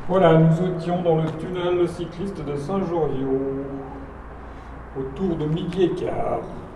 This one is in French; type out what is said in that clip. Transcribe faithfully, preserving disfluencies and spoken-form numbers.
Voilà, nous étions dans le tunnel cycliste de Saint-Joriot, autour de midi et quart.